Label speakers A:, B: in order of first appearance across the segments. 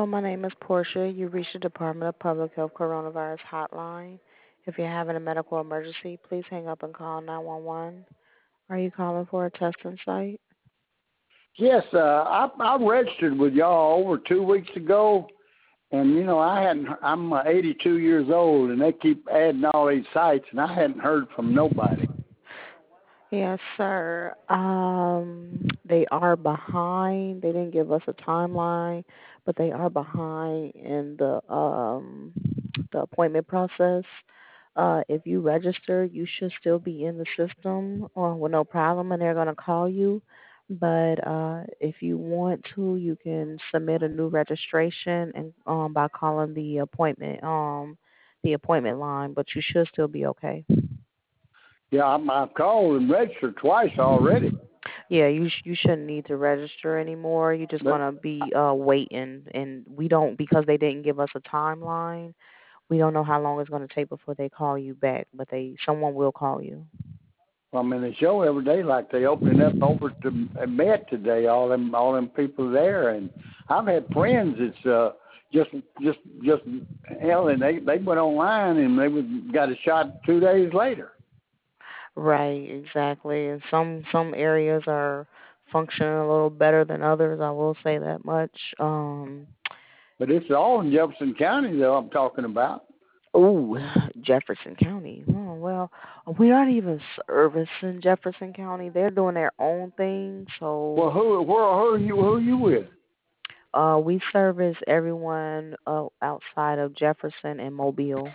A: My name is Portia. You reached the Department of Public Health Coronavirus Hotline. If you're having a medical emergency, please hang up and call 911. Are you calling for a testing site?
B: Yes, I registered with y'all over 2 weeks ago, and I hadn't. I'm 82 years old, and they keep adding all these sites, and I hadn't heard from nobody.
A: Yes, sir. They are behind. They didn't give us a timeline, but they are behind in the appointment process. If you register, you should still be in the system with no problem, and they're gonna call you. But if you want to, you can submit a new registration and by calling the appointment line. But you should still be okay.
B: Yeah, I've called and registered twice already.
A: Yeah, you shouldn't need to register anymore. You're just
B: But
A: gonna be waiting, and we don't because they didn't give us a timeline. We don't know how long it's gonna take before they call you back, but someone will call you.
B: I mean, they show every day like they opening up over to Met today. All them people there, and I've had friends that's just hell, and they went online and got a shot 2 days later.
A: Right, exactly. And some areas are functioning a little better than others. I will say that much.
B: But it's all in Jefferson County, though, I'm talking about.
A: Oh, Jefferson County. Oh, well, we aren't even servicing Jefferson County. They're doing their own thing. So,
B: Well, who are you with?
A: we service everyone outside of Jefferson and Mobile.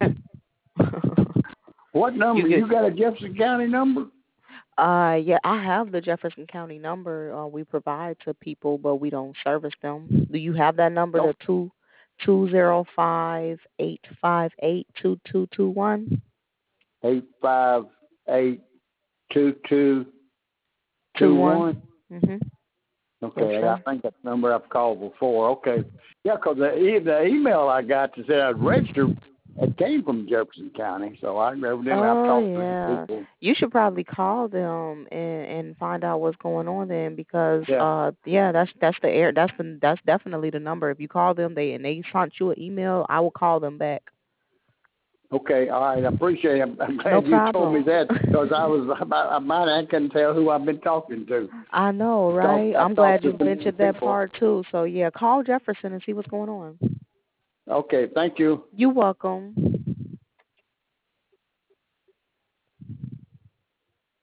B: What number? You got a Jefferson County number?
A: Yeah, I have the Jefferson County number we provide to people, but we don't service them. Do you have that number,
B: No.
A: the 205-858-2221?
B: 858-2221.
A: Mhm.
B: Okay,
A: Yes,
B: I
A: sir.
B: think that's the number I've called before. Okay. Yeah, because the email I got that said I'd registered, it came from Jefferson County, so evidently I've
A: Oh
B: talked to some
A: yeah.
B: people.
A: You should probably call them and find out what's going on then because
B: Yeah.
A: yeah, that's the air that's definitely the number. If you call them they sent you an email, I will call them back.
B: Okay, all right, I appreciate it. I'm
A: No
B: glad you told me
A: problem.
B: that because I couldn't tell who I've been talking to.
A: I know, right?
B: I've
A: I'm
B: talked
A: glad
B: to
A: you
B: some
A: mentioned that
B: people.
A: part too. So yeah, call Jefferson and see what's going on.
B: Okay, thank you.
A: You're welcome.